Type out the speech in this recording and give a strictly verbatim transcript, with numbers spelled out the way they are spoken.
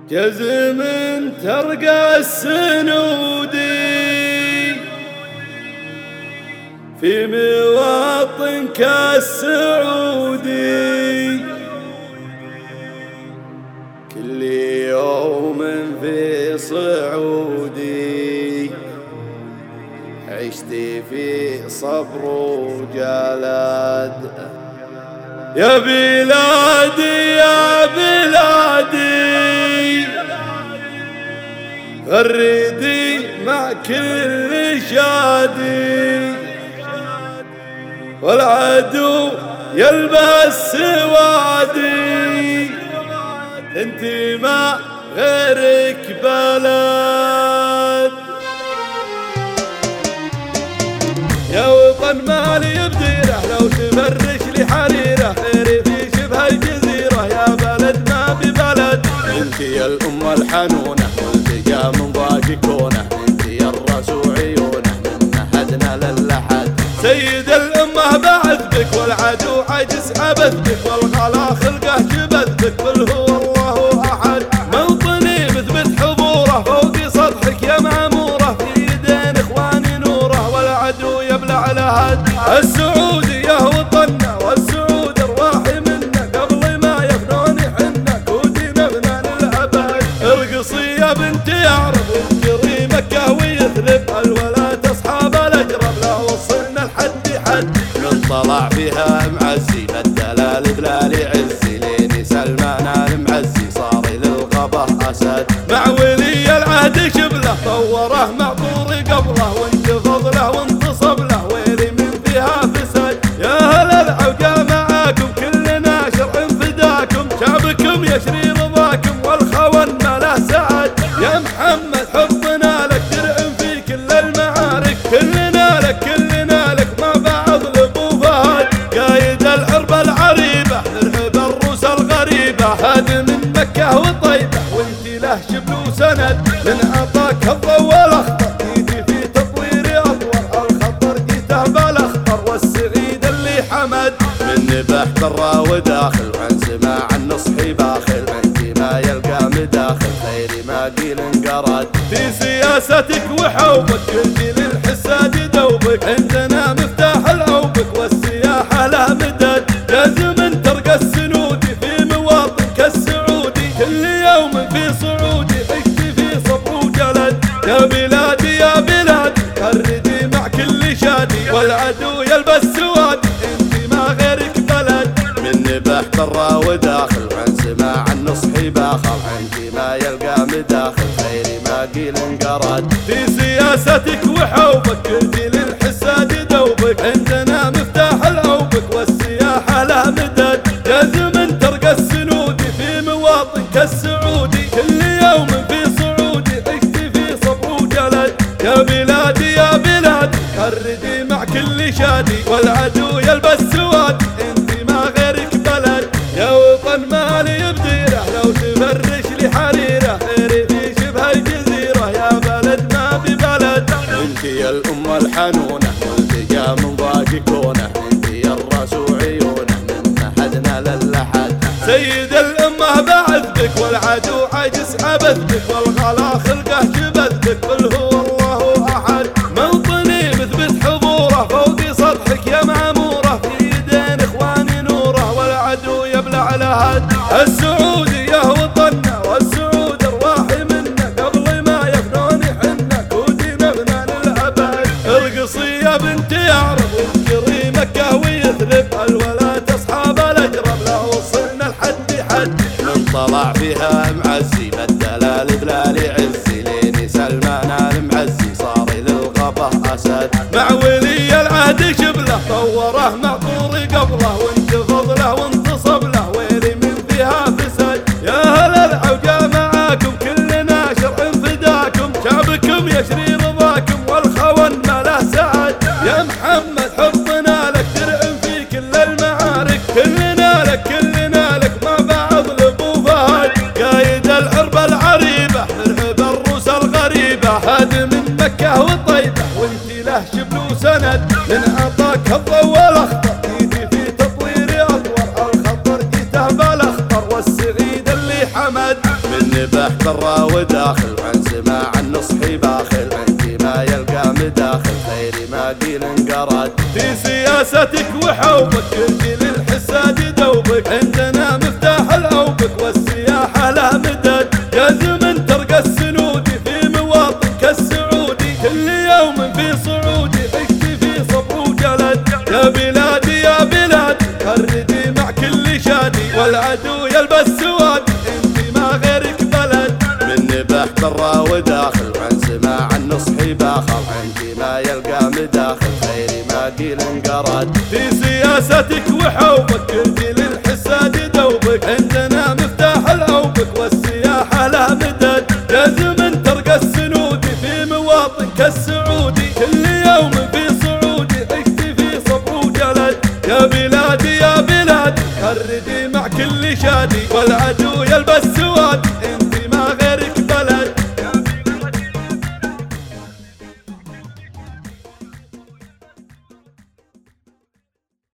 جزم ترقى السنودي في مواطن كالسعودي، كل يوم في صعودي عشت في صبر وجلد. يا بلادي يا بلادي غردي مع كل شادي، والعدو يلبس سوادي، انت ما غيرك بلد. يا وطن مالي بديره لو تفرش لي حريره، خيري في شبه الجزيره يا بلد ما ببلد. انت يا الأمة الحنونة والتقى من ضاق كونه، انت يا الراس وعيونه من مهدنا للحد. سيد الأمة بعث بك والعدو عجز عبث بك، والغلا خلقه شبث بك بل هو الله أحد. موطني مثبت حضوره فوق سطحك يا معموره، في يدين إخواني نوره والعدو يبلع لهد. السعودي يا وطننا والسعود ارواحي منا، قبل ما يفنون حنا كودينا بنا للأبد. ارقصي يا بنت يعرب وانكري مكة ويثلب، الولاة أصحاب الأجرب لا وصلنا الحد حد. من طلع فيها معزي بدلال دلال عزي، لين سلمان المعزي صار للغبه أسد. مع ولي العهد شبله طوره معطور قبله، وانتفض له وانتصب له ويلي من فيها فسد. يا هل العوجة معاكم كلنا شرع فداكم، شعبكم يشري رضاكم والخون ما له سعد. يا محمد حطنا لك درع في كل المعارك، كلنا لك كلنا لك مع بعض لابو فهد. قايد الحرب العريبة نرهب الروس الغريبة، هذا من مكة وطيبة وانت له شبل وسند. من عطاك الضوء الاخضر جيتي في تطوير اطور، الخطر جيته بالاخطر والسعيد اللي حمد. من نبح برا وداخل وعن سماع النصحي باخل، انت ما يلقى مداخل خيري ما قيل انقرد. في سياستك وحوبك قلتي للحساد دوبك، عندنا مفتاح الاوبك والسياحة له مدد. لازم ترقى السنودي في مواطن كالسعودي، كل يوم في صعودي عشت في صبر وجلد. يا بلادي يا بلادي غردي مع كل شادي، والعدو يلبس سوادي انت ما غيرك بلد. من نبح برا وداخل وعن سماع النصحي باخر، انت ما يلقى مداخل خيري ما قيل انقرد. في سياستك وحوبك قلتي للحساد دوبك، عندنا مفتاح الاوبك والسياحة له مدد. لازم ترقى السنودي في مواطن كالسعودي، كل يوم في صعودي عشت في صبر وجلد. يا بلادي يا بلادي غردي مع كل شادي، والعدو يلبس سواد انت ما غيرك بلد. يا وطن مالي بديره لو تفرش لي حريره، خيري في شبه الجزيره يا بلد ما ببلد. انت يا الأمة الحنونة والتقى من ضاق كونه، انت يا الراس وعيونه من مهدنا للحد. سيد الأمة بعث بك والعدو عجز عبث بك، والغلا خلقه شبث بك بل هو الله أحد. موطني مثبت حضوره فوق سطحك يا معموره، في يدين إخواني نوره والعدو يبلع لهد. السعودي يا وطننا والسعود ارواحي منا، قبل ما يفنون حنا كودينا بنا للأبد. ارقصي يا بنت يعرب وانكري مكة ويثلب، الولاة أصحاب الأجرب لا وصلنا الحد حد. من طلع فيها معزي بدلال دلال عزي، لين سلمان المعزي صار للغبه أسد. مع ولي العهد شبله طوره معطور قبله، وانتفض له وانتصب له ويلي من فيها فسد. يا هل العوجة معاكم كلنا شرع فداكم، شعبكم يشري رضاكم والخون ما له سعد. يا محمد حطنا لك درع في كل المعارك، كلنا لك كلنا لك مع بعض لابو فهد. قايد الحرب العريبة نرهب الروس الغريبة، هذا من مكة وطيبة وانت له شبل وسند. من عطاك الضوء الاخضر جيتي في تطوير اطور، الخطر جيته بالاخطر والسعيد اللي حمد. من نبح برا وداخل عن سماع النصح باخل عندي ما يلقى مداخل خيري ما قيل انقرد في سياستك وحوبك يرجي للحساد دوبك عندنا مفتاح الأوبك والسياحة لا مدد يا زمن ترقى السنودي في مواطن كالسعودي كل يوم في صعودي عشت في صبر وجلد يا بلادي يا بلادي خردي مع كل شادي والعدو يلبس سوادي انت ما غيرك بلد من نبح برا وداخل عن سماع النصح باخر عندي ما يلقى مداخل خيري ما قيل انقرد في سياستك وحوبك يرجي للحساد دوبك عندنا مفتاح الأوبك والسياحة لا مدد يا زمن ترقى السنودي في مواطن كالسعودي كل يوم في صعودي عشت في صبر وجلد يا بلادي يا بلادي خردي مع كل شادي والعدو يلبس سوادي